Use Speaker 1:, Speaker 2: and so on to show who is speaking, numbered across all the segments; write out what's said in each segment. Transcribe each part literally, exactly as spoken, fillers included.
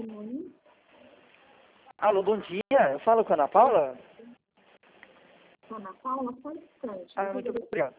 Speaker 1: Simone.
Speaker 2: Alô, bom dia. Eu falo com a Ana Paula?
Speaker 1: Ana Paula, só um instante.
Speaker 2: Ah, muito obrigado.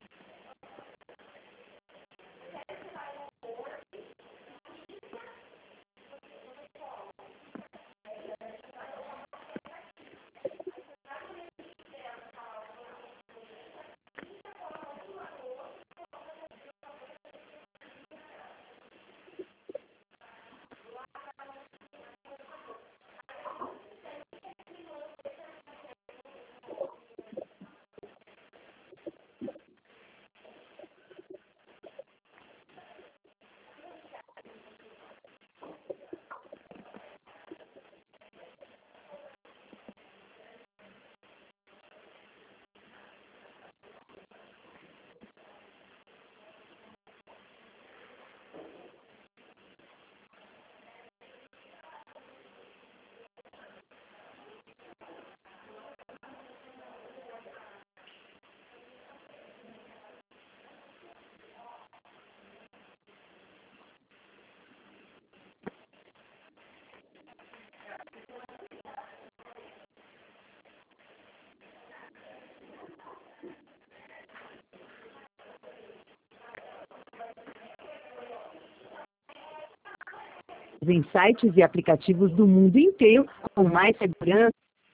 Speaker 3: Em sites e aplicativos do mundo inteiro com mais segurança.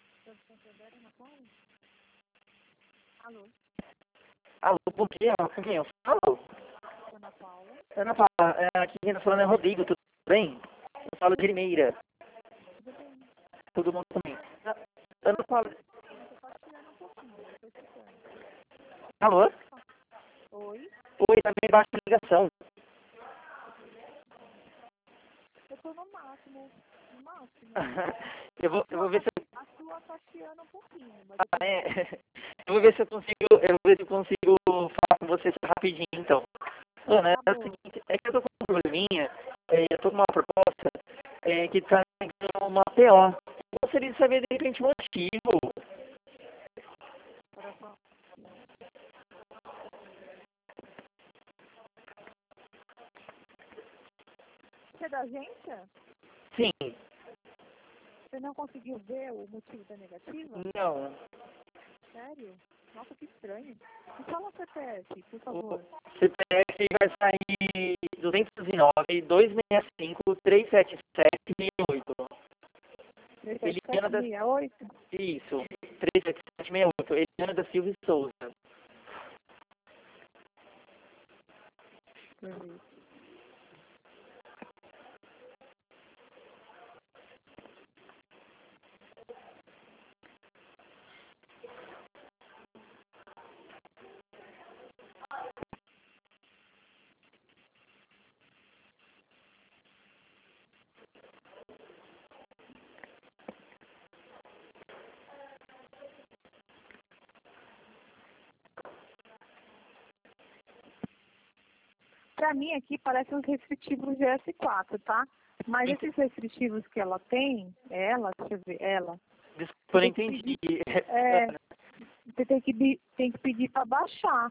Speaker 1: Alô,
Speaker 2: Alô, bom dia. Com quem eu falo?
Speaker 1: Ana Paula.
Speaker 2: Ana Paula, é, aqui quem tá falando é Rodrigo, tudo bem? Eu falo de Limeira.
Speaker 1: Tudo bem?
Speaker 2: Todo mundo também. Ana Paula.
Speaker 1: Você pode tirar um pouquinho, eu tô escutando.
Speaker 2: Alô?
Speaker 1: Oi?
Speaker 2: Oi, também baixa a ligação.
Speaker 1: Eu tô no máximo, no máximo.
Speaker 2: eu, vou, eu vou ver se eu...
Speaker 1: A sua tá chiando um pouquinho, mas
Speaker 2: Ah, é. Eu vou ver se eu consigo, eu vou ver se eu consigo falar com você rapidinho, então. Ana, é
Speaker 1: tá
Speaker 2: o
Speaker 1: bom.
Speaker 2: seguinte, é que eu tô com um probleminha, é, eu tô com uma proposta é, que tá em uma P O. Eu gostaria de saber, de repente, o motivo.
Speaker 1: Olha só. Você é da agência?
Speaker 2: Sim,
Speaker 1: Você não conseguiu ver o motivo da negativa?
Speaker 2: não.
Speaker 1: Sério? Nossa, que estranho. Me fala o C P F, por
Speaker 2: O
Speaker 1: favor.
Speaker 2: C P F vai sair duzentos e nove, duzentos e sessenta e cinco, trezentos e setenta e sete, sessenta e oito. Eliana da...
Speaker 1: sessenta e sete sessenta e oito?
Speaker 2: Isso, trezentos e setenta e sete, sessenta e oito. Eliana da Silva e Souza.
Speaker 1: Deixa eu ver. Pra mim aqui parecem os restritivos G S quatro, tá? Mas esses restritivos que ela tem, ela, deixa eu ver, ela,
Speaker 2: Desculpa, eu não
Speaker 1: tem que
Speaker 2: entendi.
Speaker 1: é, você tem que, bi- tem que pedir para baixar,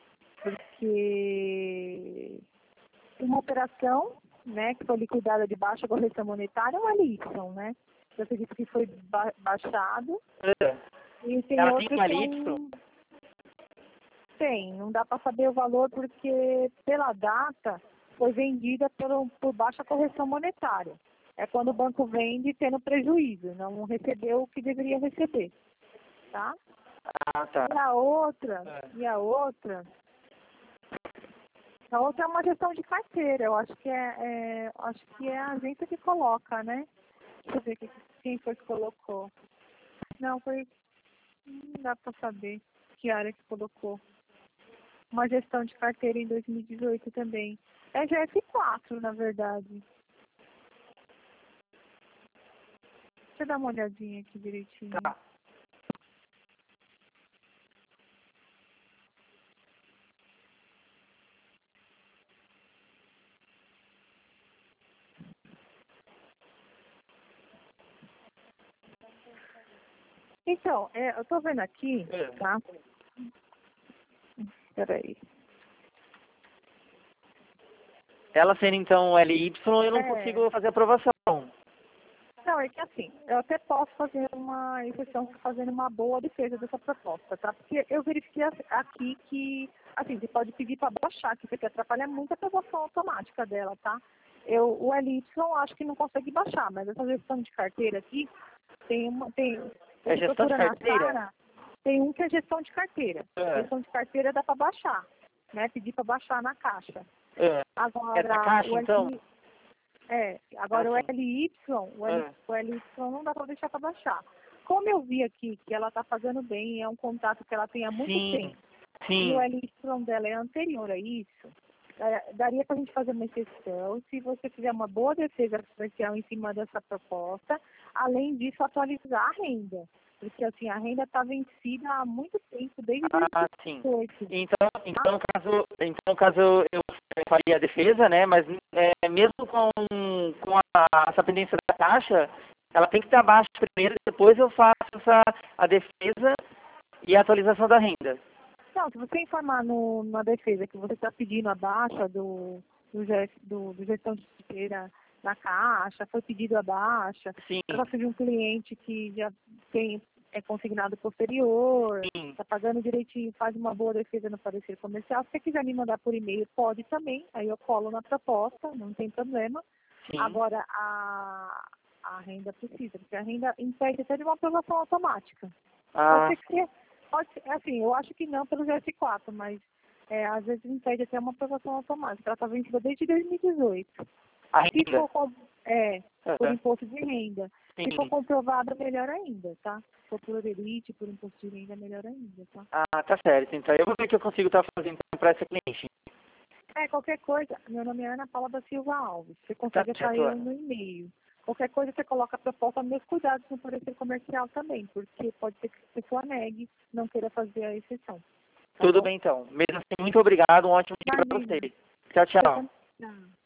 Speaker 1: porque uma operação, né, que foi liquidada de baixa correção monetária é uma L Y, né? Eu acredito que foi ba baixado
Speaker 2: É.
Speaker 1: e tem
Speaker 2: Ela tem
Speaker 1: outros
Speaker 2: uma
Speaker 1: que
Speaker 2: Y?
Speaker 1: são... Tem, não dá para saber o valor porque pela data foi vendida por, por baixa correção monetária. É quando o banco vende tendo prejuízo, não recebeu o que deveria receber, tá?
Speaker 2: Ah, tá.
Speaker 1: E a outra,
Speaker 2: É.
Speaker 1: e a outra, a outra é uma gestão de carteira, eu acho que é, é acho que é a agência que coloca, né? Deixa eu ver que- quem foi que colocou. Não, foi, não dá para saber que área que colocou. Uma gestão de carteira em dois mil e dezoito também. É G S quatro, na verdade. Deixa eu dar uma olhadinha aqui direitinho.
Speaker 2: Tá.
Speaker 1: Então, é, eu tô vendo aqui,
Speaker 2: É.
Speaker 1: tá? Peraí.
Speaker 2: Ela sendo então L Y, eu não
Speaker 1: É.
Speaker 2: consigo fazer aprovação.
Speaker 1: é que assim, eu até posso fazer uma exceção fazendo uma boa defesa dessa proposta, tá? Porque eu verifiquei aqui que, assim, você pode pedir para baixar, que isso aqui atrapalha muito a aprovação automática dela, tá? Eu, o L Y acho que não consegue baixar, mas essa gestão de carteira aqui, tem uma, tem...
Speaker 2: É gestão de carteira?
Speaker 1: Sara, tem um que é gestão de carteira.
Speaker 2: É.
Speaker 1: Gestão de carteira dá para baixar, né? Pedir para baixar na caixa.
Speaker 2: É.
Speaker 1: Agora,
Speaker 2: É da caixa,
Speaker 1: o
Speaker 2: então?
Speaker 1: L... É, agora
Speaker 2: Ah,
Speaker 1: o
Speaker 2: sim.
Speaker 1: L Y, o, L,
Speaker 2: É.
Speaker 1: o L Y não dá para deixar para baixar. Como eu vi aqui que ela está fazendo bem, é um contato que ela tem há muito
Speaker 2: Sim,
Speaker 1: tempo, e
Speaker 2: sim.
Speaker 1: o L Y dela é anterior a isso, é, daria para a gente fazer uma exceção se você fizer uma boa defesa comercial em cima dessa proposta, além disso atualizar a renda. Porque assim, a renda está vencida há muito tempo, desde
Speaker 2: Ah, sim. Então, então, no caso, então, no caso eu faria a defesa, né? Mas é, mesmo com, com a, essa pendência da taxa, ela tem que estar abaixo primeiro, depois eu faço essa, a defesa e a atualização da renda.
Speaker 1: Não, se você informar no, na defesa que você está pedindo a baixa do, do, do, do gestão de carteira na caixa, foi pedido a baixa,
Speaker 2: Sim.
Speaker 1: você de um cliente que já tem, é consignado posterior, está pagando direitinho, faz uma boa defesa no parecer comercial. Se você quiser me mandar por e-mail, pode também, aí eu colo na proposta, não tem problema.
Speaker 2: Sim.
Speaker 1: Agora, a, a renda precisa, porque a renda impede até de uma aprovação automática.
Speaker 2: Ah.
Speaker 1: Pode ser que, pode ser, assim, eu acho que não pelo G S quatro, mas é, às vezes impede até uma aprovação automática. Ela está vencida desde dois mil e dezoito.
Speaker 2: A
Speaker 1: Se
Speaker 2: renda?
Speaker 1: for, é, por
Speaker 2: Uhum.
Speaker 1: imposto de renda.
Speaker 2: Sim.
Speaker 1: Se for comprovada, melhor ainda, tá? Se for por elite, por imposto de renda, melhor ainda, tá?
Speaker 2: Ah, tá certo. Então eu vou ver o que eu consigo estar fazendo para essa cliente.
Speaker 1: É, qualquer coisa, meu nome é Ana Paula da Silva Alves. Você consegue
Speaker 2: Tá
Speaker 1: achar
Speaker 2: certo,
Speaker 1: eu
Speaker 2: Ana.
Speaker 1: no e-mail. Qualquer coisa você coloca a proposta, meus cuidados no parecer comercial também, porque pode ser que a pessoa negue, não queira fazer a exceção. Tá
Speaker 2: Tudo
Speaker 1: bom?
Speaker 2: bem então. Mesmo assim, muito obrigado. Um ótimo dia para
Speaker 1: Imagina.
Speaker 2: você. Tchau, tchau.
Speaker 1: Não.